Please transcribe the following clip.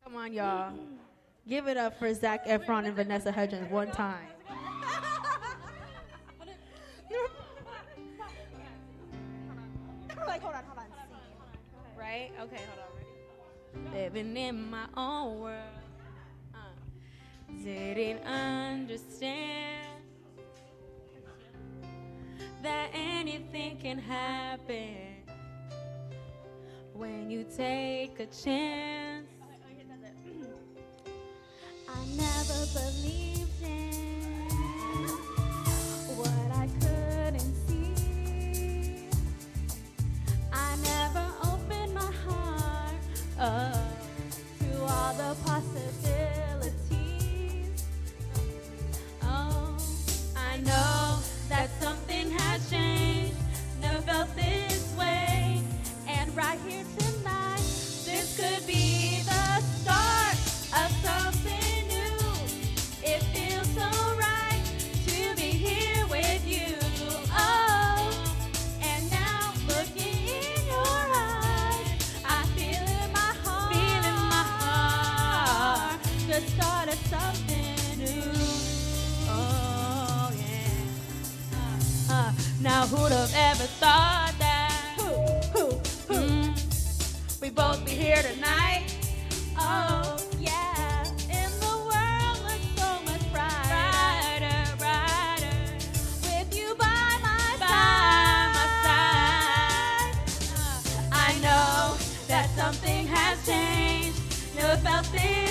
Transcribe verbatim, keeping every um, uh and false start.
Come on, y'all. Give it up for Zac Efron and Vanessa Hudgens one time. Like, hold on, hold on. Right? Okay, hold on. Ready? Living in my own world. Uh. Didn't understand that anything can happen when you take a chance. I never believed in what I couldn't see. I never opened my heart up to all the possibilities. Oh, I know that something has changed. Never felt this way. And right here tonight, This could be the start of something new. It feels so right to be here with you. Oh, and now looking in your eyes, I feel in my heart, feel in my heart, the start of something new. Oh yeah. Uh, uh, now who'd have ever thought that? who, who, who? Mm, we both be here tonight. Oh, yeah. And the world looks so much brighter, brighter, brighter, with you by my by my side. side. I know that something has changed. Never felt this